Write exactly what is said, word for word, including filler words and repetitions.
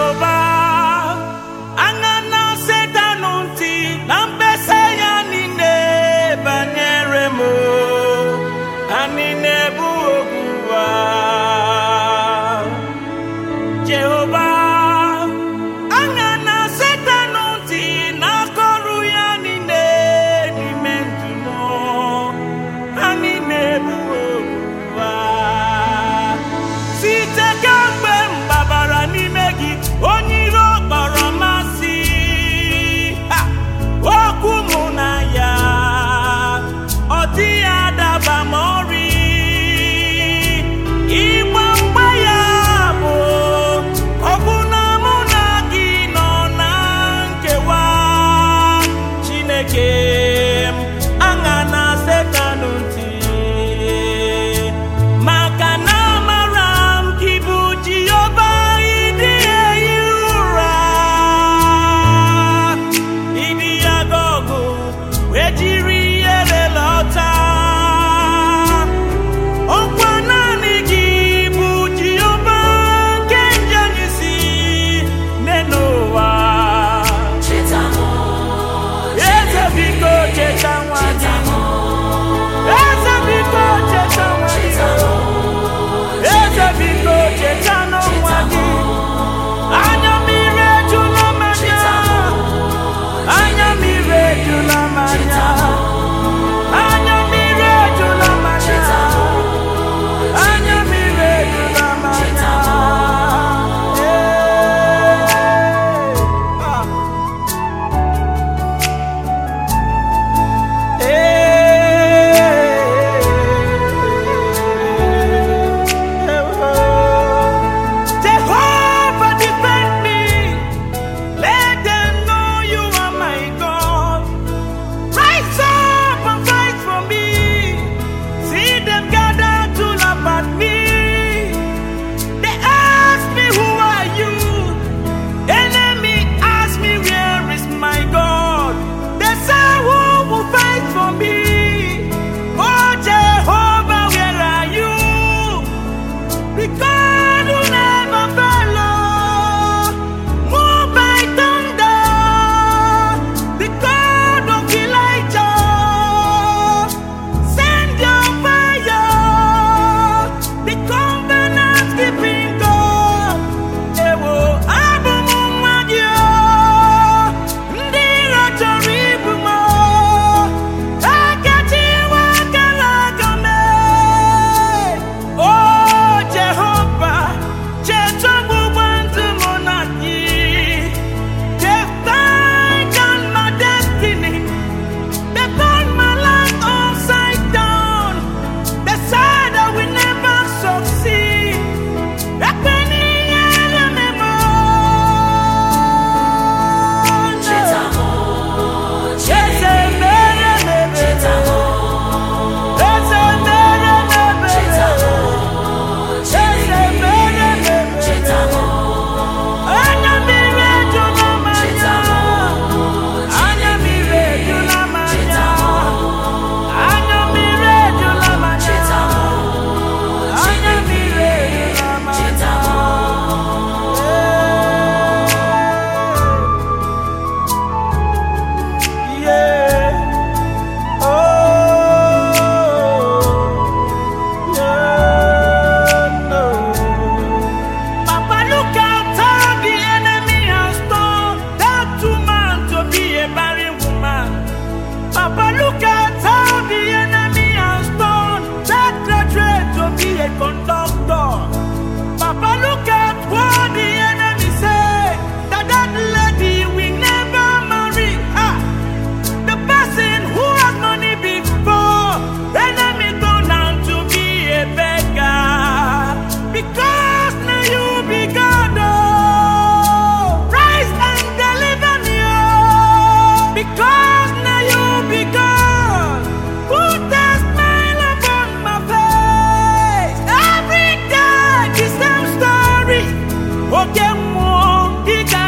Jehovah, angana setanunti nambese ya nine banyeremo anine buoguwa. Jehovah, angana setanunti nakoru ya nine nimenduno anine buoguwa. Site kambe mbabara nimegi onyiro baramasi okumuna ya odi adaba mori igbangba ya bo oguna muna gi no na nkewa Chineke angana setanunti maka na maram kibu Jehovah idi eyura idi agogo wejiri ele lota okwana ni kibu Jehovah kenjanisi nenowa Chetamo, eze biko chetanwadi eze biko chetanwadi eze biko chetano mwadi anya mire jula manya anya mire jula manya anya mire jula manya anya mire jula manya Jehovah, defend me. Let them know you are my God. Rise up and fight for me. See them gather to laugh at me. They ask me, who are you? Enemy ask me, where is my God? They say, who will fight for me? Oh Jehovah, where are you? The God who never fail, move by thunder. The God of Elijah, send your fire. The covenant keeping God, ewo abumumagyo, ndira charibumo, akati wakalagame. Oh Jehovah, Jehovah wantu monaki. They've taken my destiny. They turned my life upside down. They said I will never succeed. Ekweni yele memo. Chetamo, Eze mere mebe. Chetamo, Eze mere mebe. Chetamo, Eze mere mebe. Chetamo, Anya mire jula manya. Anya mire jula manya. Anya mire jula manya. Anya mire jula manya. Yeah. Oh. Yeah. No. Papa, look out how the enemy has turned that woman to be a barren woman. Papa, look at how the enemy has turned that graduate to be a conductor. Papa, look at what the enemy say, that that lady will never marry. Ah, the person who has money before, enemy turn out to be a beggar. Because now you be God, oh, rise and deliver me, oh. Because now you be God, put a smile upon my face. Every day the same story. Okay, more,